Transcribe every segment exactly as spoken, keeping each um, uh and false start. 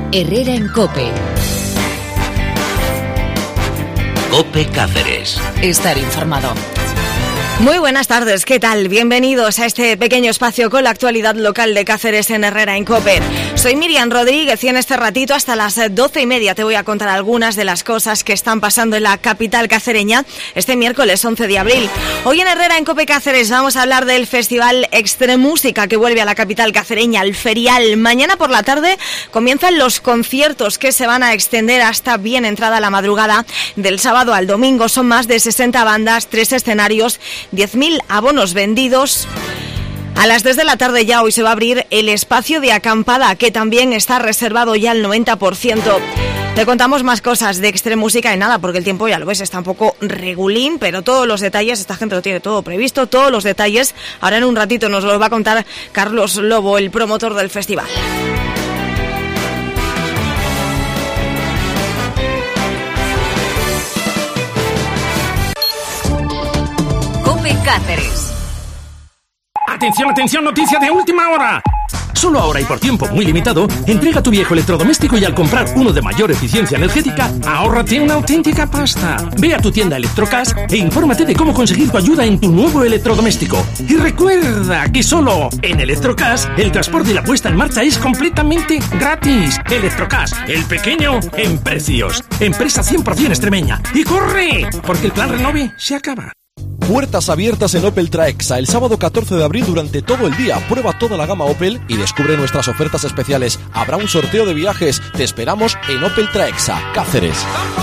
Herrera en COPE. COPE Cáceres. Estar informado. Muy buenas tardes, ¿qué tal? Bienvenidos a este pequeño espacio con la actualidad local de Cáceres en Herrera en COPE. Soy Miriam Rodríguez y en este ratito hasta las doce y media te voy a contar algunas de las cosas que están pasando en la capital cacereña este miércoles once de abril. Hoy en Herrera en COPE Cáceres vamos a hablar del Festival Extremúsica que vuelve a la capital cacereña, el Ferial. Mañana por la tarde comienzan los conciertos que se van a extender hasta bien entrada la madrugada del sábado al domingo. Son más de sesenta bandas, tres escenarios, diez mil abonos vendidos. A las tres de la tarde ya hoy se va a abrir el espacio de acampada, que también está reservado ya al noventa por ciento. Te contamos más cosas de Extremúsica y nada, porque el tiempo ya lo ves, está un poco regulín, pero todos los detalles, esta gente lo tiene todo previsto, todos los detalles, ahora en un ratito nos los va a contar Carlos Lobo, el promotor del festival. COPE Cáceres. ¡Atención, atención! ¡Noticia de última hora! Solo ahora y por tiempo muy limitado, entrega tu viejo electrodoméstico y al comprar uno de mayor eficiencia energética, ahórrate una auténtica pasta. Ve a tu tienda Electrocas e infórmate de cómo conseguir tu ayuda en tu nuevo electrodoméstico. Y recuerda que solo en Electrocas el transporte y la puesta en marcha es completamente gratis. Electrocas, el pequeño en precios. Empresa cien por ciento extremeña. ¡Y corre! Porque el plan Renove se acaba. Puertas abiertas en Opel Traexa el sábado catorce de abril durante todo el día. Prueba toda la gama Opel y descubre nuestras ofertas especiales. Habrá un sorteo de viajes. Te esperamos en Opel Traexa, Cáceres.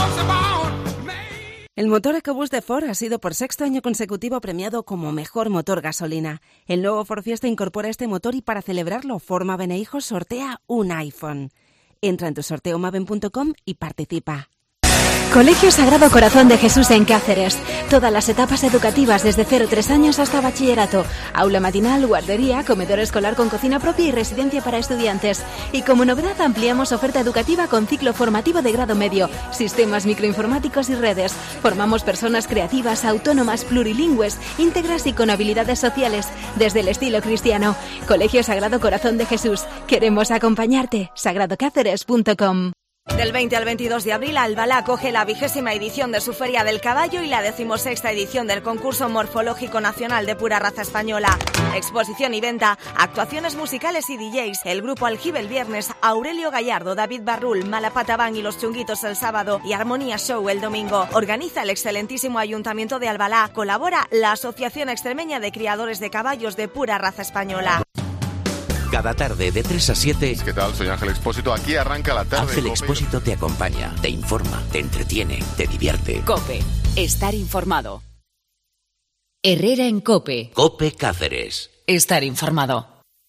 El motor EcoBoost de Ford ha sido por sexto año consecutivo premiado como mejor motor gasolina. El nuevo Ford Fiesta incorpora este motor y para celebrarlo, Ford Maven e Hijos sortea un iPhone. Entra en tu sorteo maven punto com y participa. Colegio Sagrado Corazón de Jesús en Cáceres. Todas las etapas educativas desde cero a tres años hasta bachillerato. Aula matinal, guardería, comedor escolar con cocina propia y residencia para estudiantes. Y como novedad ampliamos oferta educativa con ciclo formativo de grado medio, sistemas microinformáticos y redes. Formamos personas creativas, autónomas, plurilingües, íntegras y con habilidades sociales, desde el estilo cristiano. Colegio Sagrado Corazón de Jesús. Queremos acompañarte. sagrado cáceres punto com. Del veinte al veintidós de abril, Albalá acoge la vigésima edición de su Feria del Caballo y la decimosexta edición del Concurso Morfológico Nacional de Pura Raza Española. Exposición y venta, actuaciones musicales y D Js, el grupo Aljibe el viernes, Aurelio Gallardo, David Barrul, Malapata Band y Los Chunguitos el sábado y Armonía Show el domingo. Organiza el excelentísimo Ayuntamiento de Albalá. Colabora la Asociación Extremeña de Criadores de Caballos de Pura Raza Española. Cada tarde de tres a siete. ¿Qué tal? Soy Ángel Expósito. Aquí arranca la tarde. Ángel Expósito te acompaña, te informa, te entretiene, te divierte. COPE. Estar informado. Herrera en COPE. COPE Cáceres. Estar informado.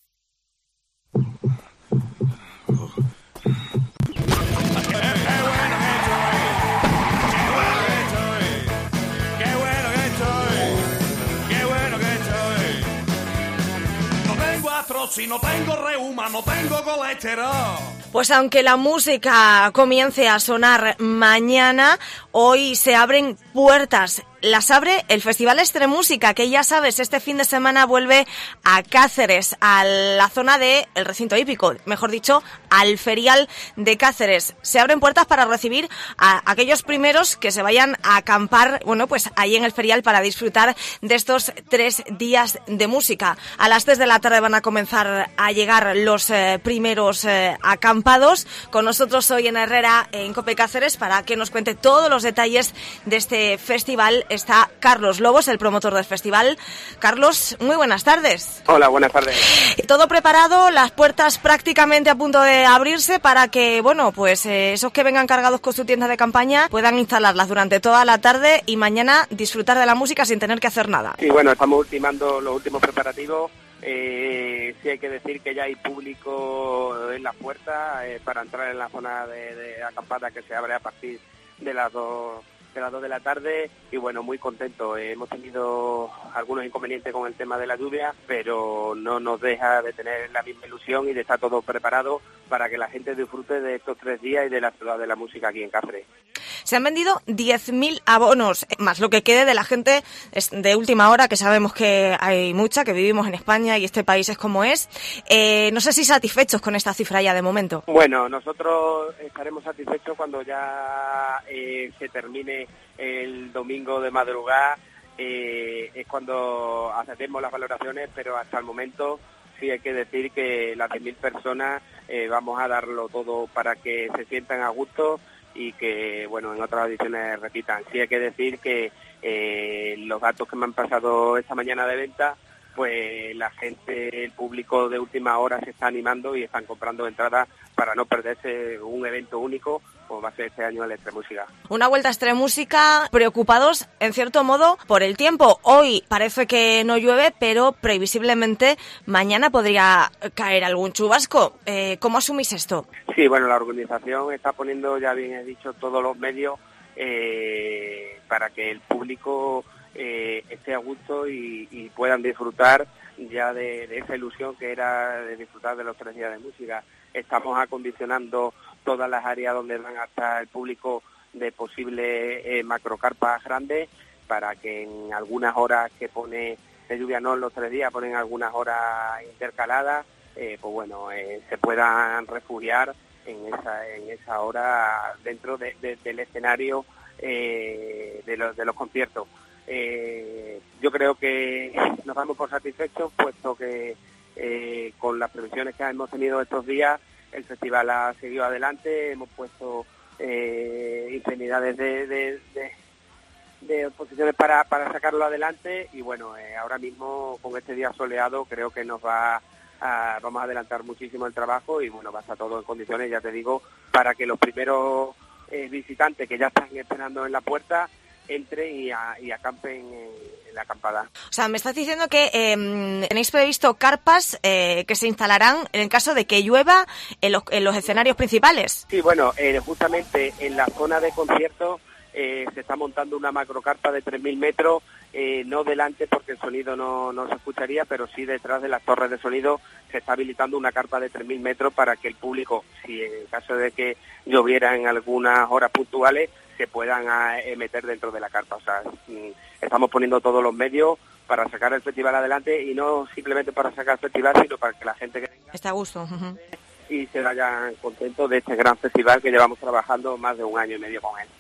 Si no tengo reuma, no tengo colesterol. Pues aunque la música comience a sonar mañana, hoy se abren puertas. Las abre el Festival Extremúsica, que ya sabes, este fin de semana vuelve a Cáceres, a la zona del recinto hípico, mejor dicho, al Ferial de Cáceres. Se abren puertas para recibir a aquellos primeros que se vayan a acampar, bueno, pues ahí en el Ferial para disfrutar de estos tres días de música. A las tres de la tarde van a comenzar a llegar los eh, primeros eh, acampados. Con nosotros hoy en Herrera, en COPE Cáceres, para que nos cuente todos los detalles de este festival. Está Carlos Lobos, el promotor del festival. Carlos, muy buenas tardes. Hola, buenas tardes. Todo preparado, las puertas prácticamente a punto de abrirse para que, bueno, pues eh, esos que vengan cargados con su tienda de campaña puedan instalarlas durante toda la tarde y mañana disfrutar de la música sin tener que hacer nada. Sí, bueno, estamos ultimando los últimos preparativos. Eh, sí hay que decir que ya hay público en las puertas eh, para entrar en la zona de, de acampada que se abre a partir de las dos de las dos de la tarde y bueno, muy contento. Eh, hemos tenido algunos inconvenientes con el tema de la lluvia, pero no nos deja de tener la misma ilusión y de estar todo preparado para que la gente disfrute de estos tres días y de la ciudad de la música aquí en Cáceres. Se han vendido diez mil abonos, más lo que quede de la gente de última hora, que sabemos que hay mucha, que vivimos en España y este país es como es. Eh, no sé si satisfechos con esta cifra ya de momento. Bueno, nosotros estaremos satisfechos cuando ya eh, se termine el domingo de madrugada. Eh, es cuando hacemos las valoraciones, pero hasta el momento sí hay que decir que las diez mil personas eh, vamos a darlo todo para que se sientan a gusto y que, bueno, en otras ediciones repitan. Sí hay que decir que eh, los datos que me han pasado esta mañana de venta, pues la gente, el público de última hora se está animando y están comprando entradas para no perderse un evento único como va a ser este año el Extremúsica. Una vuelta a Extremúsica, preocupados en cierto modo por el tiempo. Hoy parece que no llueve, pero previsiblemente mañana podría caer algún chubasco. Eh, ¿Cómo asumís esto? Sí, bueno, la organización está poniendo, ya bien he dicho, todos los medios eh, para que el público eh, esté a gusto y, y puedan disfrutar ya de, de esa ilusión que era de disfrutar de los tres días de música. Estamos acondicionando todas las áreas donde van a estar el público de posibles eh, macrocarpas grandes para que en algunas horas que pone de lluvia, no en los tres días, ponen algunas horas intercaladas, eh, pues bueno, eh, se puedan refugiar en esa en esa hora dentro de, de, del escenario eh, de, los, de los conciertos. Eh, yo creo que nos damos por satisfechos, puesto que eh, con las previsiones que hemos tenido estos días, el festival ha seguido adelante, hemos puesto eh, infinidades de, de, de, de posiciones para, para sacarlo adelante y bueno, eh, ahora mismo con este día soleado creo que nos va a, vamos a adelantar muchísimo el trabajo y bueno, va a estar todo en condiciones, ya te digo, para que los primeros eh, visitantes que ya están esperando en la puerta entren y, a, y acampen en, en la acampada. O sea, me estás diciendo que eh, tenéis previsto carpas eh, que se instalarán en el caso de que llueva en los, en los escenarios principales. Sí, bueno, eh, justamente en la zona de conciertos eh, se está montando una macrocarpa de tres mil metros, eh, no delante porque el sonido no, no se escucharía, pero sí detrás de las torres de sonido se está habilitando una carpa de tres mil metros para que el público, si en caso de que lloviera en algunas horas puntuales, se puedan a, eh, meter dentro de la carpa. O sea, estamos poniendo todos los medios para sacar el festival adelante y no simplemente para sacar el festival, sino para que la gente que venga está a gusto uh-huh. y se vayan contentos de este gran festival que llevamos trabajando más de un año y medio con él.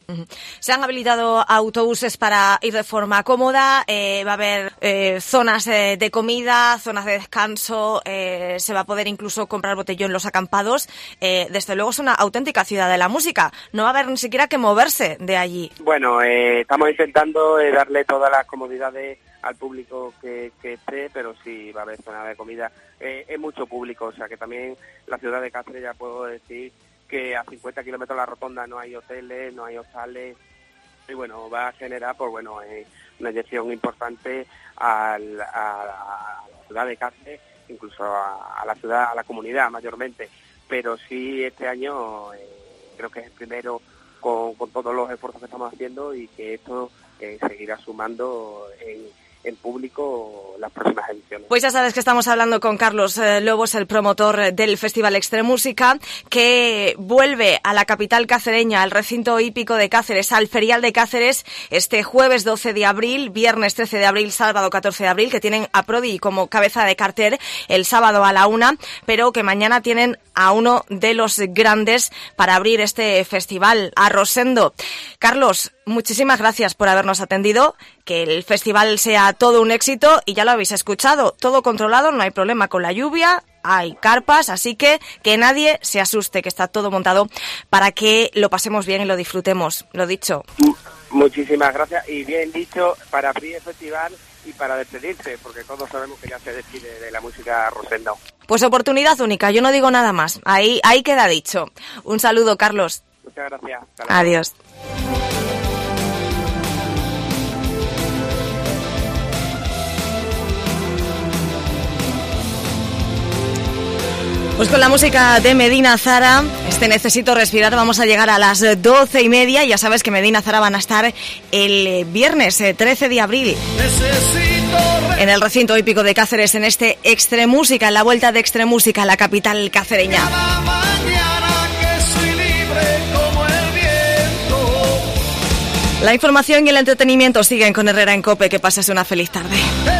Se han habilitado autobuses para ir de forma cómoda, eh, va a haber eh, zonas eh, de comida, zonas de descanso, eh, se va a poder incluso comprar botellón en los acampados. Eh, desde luego es una auténtica ciudad de la música, no va a haber ni siquiera que moverse de allí. Bueno, eh, estamos intentando eh, darle todas las comodidades al público que, que esté, pero sí va a haber zona de comida. Eh, es mucho público, o sea que también la ciudad de Cáceres, ya puedo decir que a cincuenta kilómetros de la rotonda no hay hoteles, no hay hostales, y bueno, va a generar pues bueno eh, una inyección importante al, a, a la ciudad de Cáceres, incluso a, a la ciudad, a la comunidad mayormente, pero sí este año eh, creo que es el primero con, con todos los esfuerzos que estamos haciendo y que esto eh, seguirá sumando en en público las próximas ediciones. Pues ya sabes que estamos hablando con Carlos eh, Lobos, el promotor del Festival Extremúsica, que vuelve a la capital cacereña, al recinto hípico de Cáceres, al Ferial de Cáceres, este jueves doce de abril, viernes trece de abril, sábado catorce de abril, que tienen a Prodi como cabeza de cartel el sábado a la una, pero que mañana tienen a uno de los grandes para abrir este festival, a Rosendo. Carlos, muchísimas gracias por habernos atendido, que el festival sea todo un éxito y ya lo habéis escuchado, todo controlado, no hay problema con la lluvia, hay carpas, así que que nadie se asuste, que está todo montado para que lo pasemos bien y lo disfrutemos, lo dicho. Muchísimas gracias y bien dicho, para abrir el festival y para despedirse, porque todos sabemos que ya se despide de la música Rosendo. Pues oportunidad única, yo no digo nada más, ahí, ahí queda dicho. Un saludo, Carlos. Muchas gracias. Adiós. Pues con la música de Medina Zara, este Necesito Respirar, vamos a llegar a las doce y media. Ya sabes que Medina Zara van a estar el viernes trece de abril en el recinto hípico de Cáceres, en este Extremúsica, en la vuelta de Extremúsica a la capital cacereña. Cada mañana que soy libre como el viento. La información y el entretenimiento siguen con Herrera en COPE. Que pases una feliz tarde.